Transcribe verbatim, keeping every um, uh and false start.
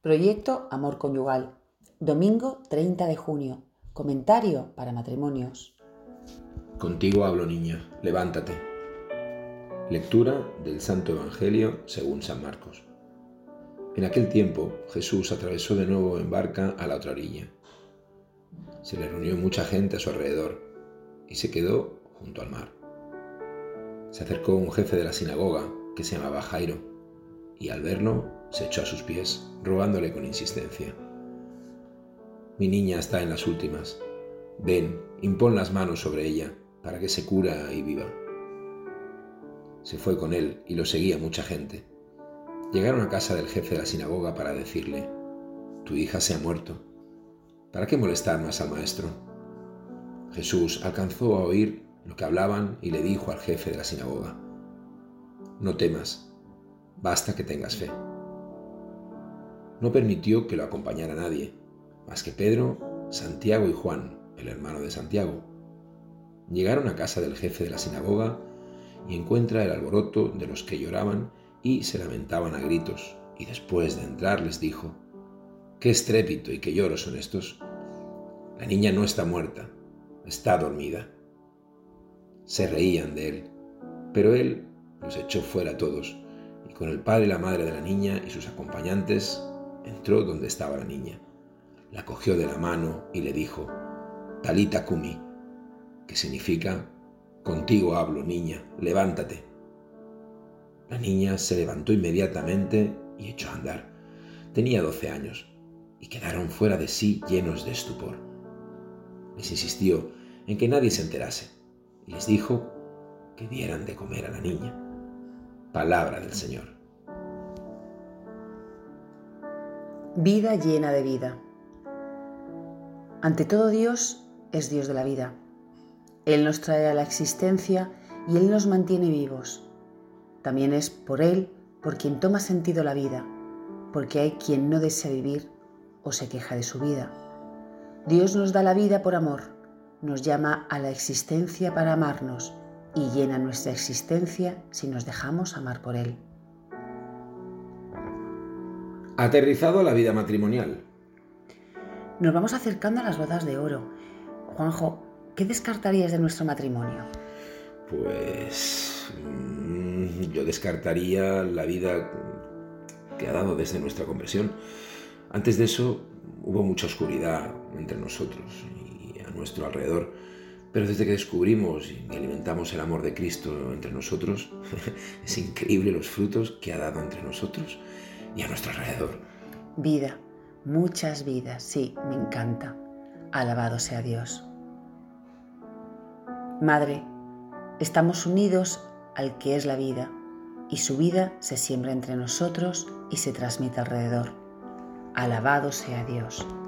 Proyecto Amor Conyugal. Domingo treinta de junio. Comentario para matrimonios. Contigo hablo, niña, levántate. Lectura del Santo Evangelio según San Marcos. En aquel tiempo Jesús atravesó de nuevo en barca a la otra orilla. Se le reunió mucha gente a su alrededor y se quedó junto al mar. Se acercó un jefe de la sinagoga que se llamaba Jairo y al verlo se echó a sus pies, rogándole con insistencia: «Mi niña está en las últimas. Ven, impón las manos sobre ella para que se cura y viva». Se fue con él y lo seguía mucha gente. Llegaron a casa del jefe de la sinagoga para decirle: «Tu hija se ha muerto. ¿Para qué molestar más al maestro?». Jesús alcanzó a oír lo que hablaban y le dijo al jefe de la sinagoga: «No temas, basta que tengas fe». No permitió que lo acompañara nadie, más que Pedro, Santiago y Juan, el hermano de Santiago. Llegaron a casa del jefe de la sinagoga y encuentra el alboroto de los que lloraban y se lamentaban a gritos, y después de entrar les dijo: «¿Qué estrépito y qué lloros son estos? La niña no está muerta, está dormida». Se reían de él, pero él los echó fuera a todos, y con el padre y la madre de la niña y sus acompañantes entró donde estaba la niña. La cogió de la mano y le dijo: «Talita cumi», que significa: «Contigo hablo, niña, levántate». La niña se levantó inmediatamente y echó a andar. Tenía doce años y quedaron fuera de sí llenos de estupor. Les insistió en que nadie se enterase y les dijo que dieran de comer a la niña. Palabra del Señor. Vida llena de vida. Ante todo, Dios es Dios de la vida. Él nos trae a la existencia y Él nos mantiene vivos. También es por Él por quien toma sentido la vida, porque hay quien no desea vivir o se queja de su vida. Dios nos da la vida por amor, nos llama a la existencia para amarnos y llena nuestra existencia si nos dejamos amar por Él. Aterrizado a la vida matrimonial. Nos vamos acercando a las bodas de oro. Juanjo, ¿qué descartarías de nuestro matrimonio? Pues mmm, yo descartaría la vida que ha dado desde nuestra conversión. Antes de eso hubo mucha oscuridad entre nosotros y a nuestro alrededor, pero desde que descubrimos y alimentamos el amor de Cristo entre nosotros, es increíble los frutos que ha dado entre nosotros y a nuestro alrededor. Vida, muchas vidas, sí, me encanta. Alabado sea Dios. Madre, estamos unidos al que es la vida, y su vida se siembra entre nosotros y se transmite alrededor. Alabado sea Dios.